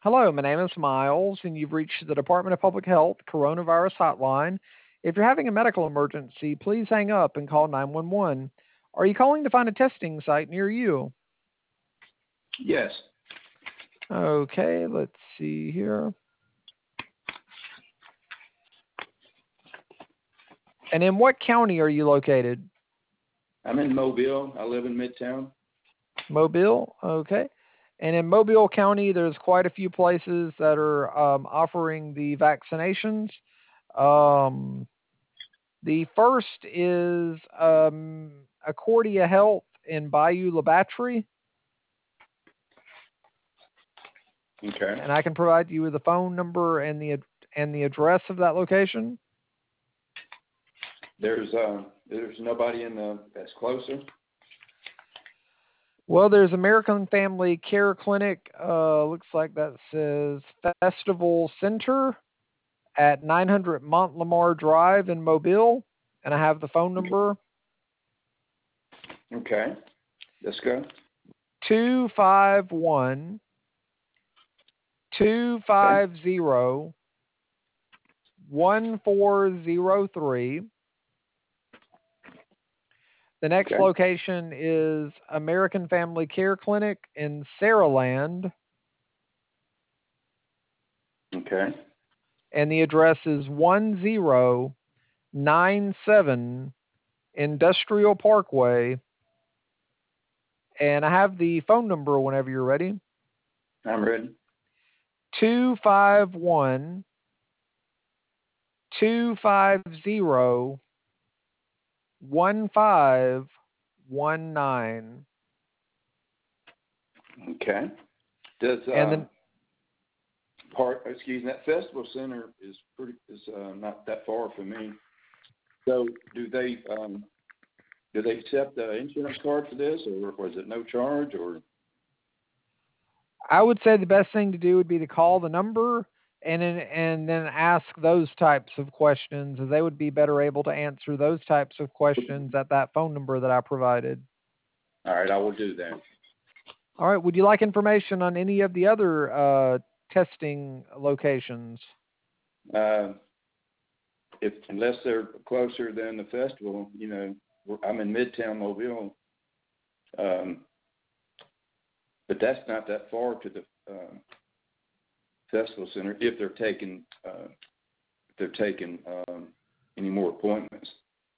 Hello, my name is Miles, and you've reached the Department of Public Health Coronavirus Hotline. If you're having a medical emergency, please hang up and call 911. Are you calling to find a testing site near you? Yes. Okay, let's see here. And in what county are you located? I'm in Mobile. I live in Midtown. Mobile, okay. And in Mobile County, there's quite a few places that are offering the vaccinations. Um, the first is Accordia Health in Bayou La Battery, Okay. and I can provide you with the phone number and the address of that location. There's nobody that's closer. Well, there's American Family Care Clinic. Looks like that says Festival Center at 900 Mont Lamar Drive in Mobile, and I have the phone number. Okay. Let's go. 251 250 1403. The next location is American Family Care Clinic in Saraland. Okay. And the address is 1097 Industrial Parkway. And I have the phone number whenever you're ready. I'm ready. 251 250 1519. Okay. Does And then that festival center is not that far from me. So do they accept the insurance card for this, or was it no charge? Or I would say the best thing to do would be to call the number and then ask those types of questions, as they would be better able to answer those types of questions at that phone number that I provided. All right, I will do that. All right. Would you like information on any of the other testing locations? Unless they're closer than the festival, I'm in Midtown Mobile, but that's not that far to the festival center if they're taking any more appointments.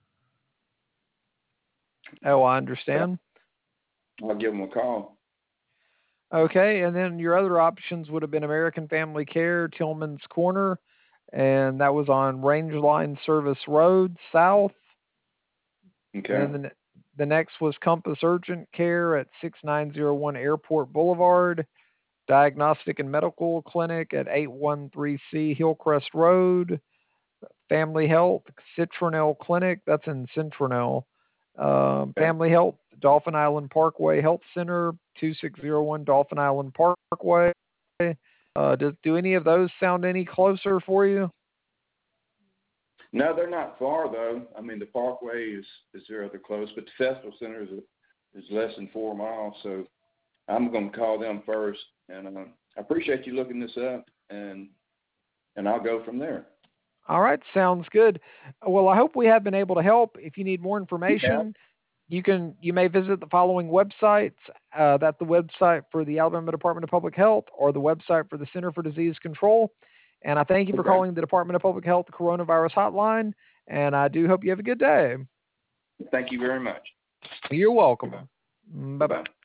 Oh, I understand. I'll give them a call. Okay, and then your other options would have been American Family Care, Tillman's Corner, and that was on Rangeline Service Road South. Okay. And then the next was Compass Urgent Care at 6901 Airport Boulevard, Diagnostic and Medical Clinic at 813C Hillcrest Road, Family Health, Citronelle Clinic, that's in Citronelle. Family Health, Dolphin Island Parkway Health Center, 2601 Dolphin Island Parkway. Do any of those sound any closer for you? No, they're not far though. I mean, the Parkway is rather close, but the Festival Center is less than 4 miles. So I'm going to call them first, and I appreciate you looking this up, and I'll go from there. All right, sounds good. Well, I hope we have been able to help. If you need more information, you may visit the following websites. That's the website for the Alabama Department of Public Health or the website for the Center for Disease Control. And I thank you for calling the Department of Public Health Coronavirus Hotline, and I do hope you have a good day. Thank you very much. You're welcome. Bye-bye.